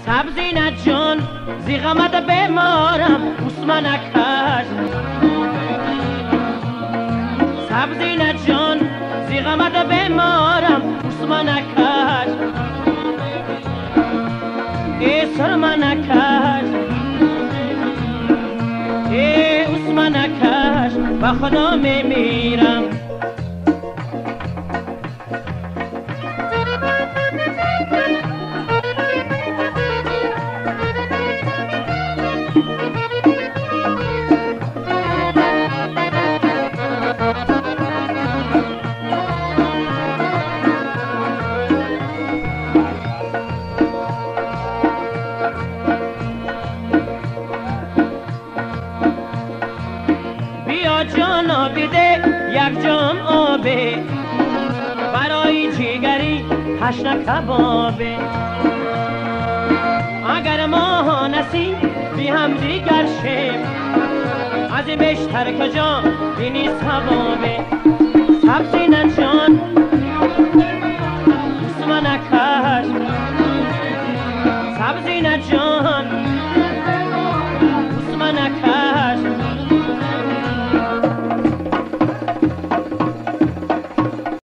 سبزی نجان زی غمت بمارم عثمانکش سبزی نجان زی غمت بمارم عثمانکش ای سرمانکش ای عثمانکش با خدا میمیرم بیا جانا بده یک جام آبه برای جیگری حشن کبابه اگر ما نسی بی هم دیگر شیم از این بیشتر کجا بینی ثوابه سبزی نجان عثمانکش سبزی نجان عثمانکش